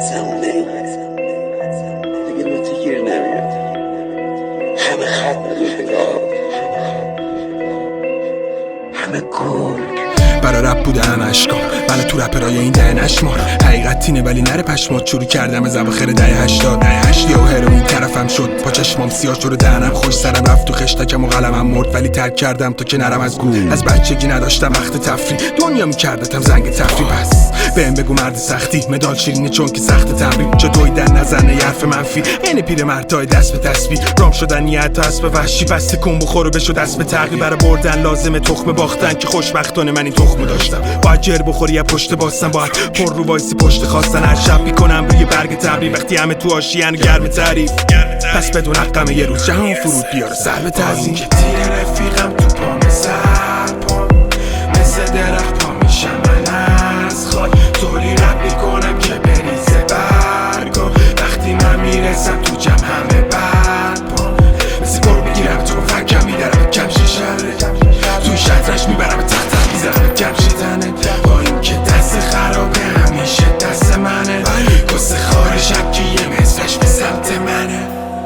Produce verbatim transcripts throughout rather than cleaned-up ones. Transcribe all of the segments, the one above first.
زمونه دیگه نوتی گیر نمیاد، همه خط نگاه، همه گل برا رپ بوده همه اشکام، منو تو رپرای این ده نشمار. حقیقت تینه ولی نره پشمات، شروع کردم از اواخر ده هشتاد ده هشت و هروئین طرفم شد، با چشمام سیاه شد و دهنم خوش، سرم رفت تو خشتکم و قلمم مرد، ولی ترک کردم تا که نرم از گول. از بچگی نداشتم وقت تفریح، دنیا میکردتم زنگ تفریح. بس بهم بگو مرد سختی، مدال شیرینه چون که سخت تمرین، چه دویدن نزنه یرف منفی، این پیر مردای دست به تسبیح، رام شدن نیت تا اسب وحشی، بس تکون بخور و بشو دست به تقی. برای بردن لازمه تخم باختن که خوشبختانه من این تخمو داشتم. باید جر بخوری یا پشت باستم، باید پر رو وایسی پشت خواستن، هر شب میکنم روی برگ تبریک وقتی همه تو آشیان گرم تعریف. پس بدون حقم یه روز جهان فرود بیاره سر به تعظیم، که تیر رفیقم تو پام سر پام مثل درخت پا میشم من از خاک، طوری رپ میکنم که بریزه برگا، وقتی من میرسم تو جمع همه بد پام، مثل گل میگیرم تو فکم میدرم کم شیشره، توی شطرش میبرم تحت میزنم کم شیدنه، با این که دست خرابه همیشه دست منه، کس خارشم که یه مصرش به سمت منه.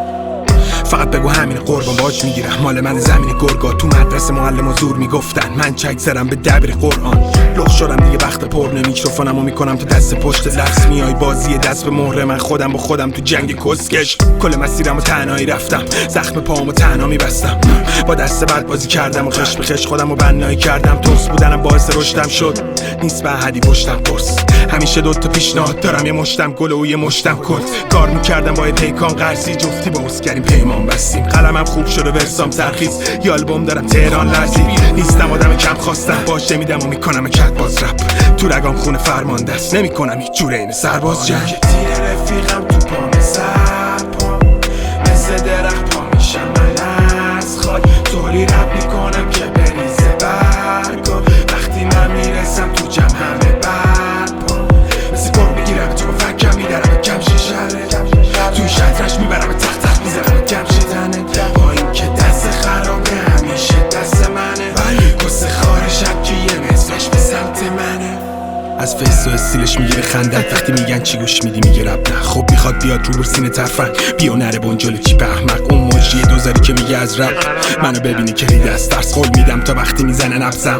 فقط بگو همین قربان باج میگیرم، مال من زمین گرگا، تو مدرسه معلم و زور میگفتن من چک زرم به دبیر قرآن، لخ شدم دیگه وقت پر میکروفونمو میکنم تو دست پشت لفظ، میای بازی دست به مهره، من خودم با خودم تو جنگ کسکش، کل مسیرمو تنهایی رفتم، زخم پامو تنها میبستم، با دست بعد بازی کردم و خش به خش خودمو بنایی کردم، توس بودنم باعث رشدم شد، نیست به احدی پشتم پرس، همیشه دوتا پیشنهاد دارم، یه مشتم گل و یه مشتم کلت، کار میکردم با پیکان قرضی، جفتی با اسکریم پیمان بستیم، قلمم خوب شده ورسام ترخیص، یه آلبوم دارم تهران لرزی، نیستم آدم کم خواستم، باشه میدم و میکنم کت باز رپ، تو رگام خونه فرمانده است، نمیکنم هیچ جوره این سرباز جنگ، که تیر رفیقم تو پام سر پام مثل درخت پا میشم من از خاک، طوری رپ میکنم که بریزه برگا، وقتی من میرسم تو جمع همه بد پام، مثل گل میگیرم تو فکم میدرم کم شیشره، توی شطرش میبرم تحت میزنم کم شیدنه، با این که دست خرابه همیشه دست منه، کس خارشم که یه مصرش به سمت منه. از فیس و استیلش میگیره خندت، وقتی میگن چی گوش میدی میگه رب نه، خب میخواد بیاد رو بر سینه ترفن، بیا نره بونجلو چی به احمق، اون موجی دوزاری که میگه از رب، منو ببینی که ریده از ترس، قول میدم تا وقتی میزنه نبزم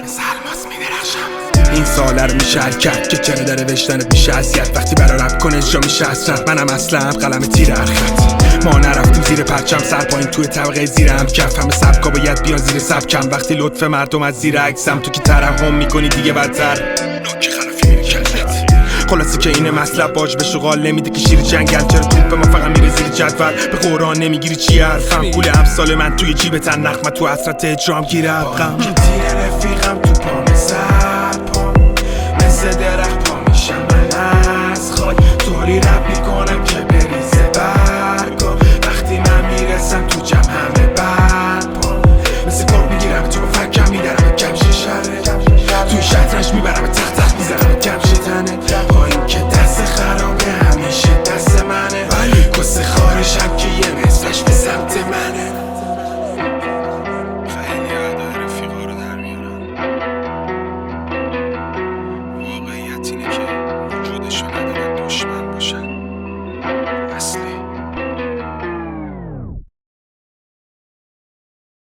این ساله رو میشه حل کرد، که چرا در نوشتنت میشه اذیت، وقتی برا رپ کنه اجرا میشه حسرت، منم اصلا قلم تیر حرکت، ما نرفتیم زیر پرچم، سر پایین توی طبقه زیر هم کف، همه سبکا باید بیان زیر سبکم، وقتی لطف مردم از زیر عکسم، تو که ترحم میکنی دیگه بدتر، نوک خلافی میره کلت، خلاصی که اینه مطلب باج به شغال نمیده که شیر جنگل، چرا توپ ما فقط میره زیر جدول، به قرآن نمیگیری چی حرفم، پول امثال من توی جیبتن، نخمه تو حسرت اجرام گیره ابقم،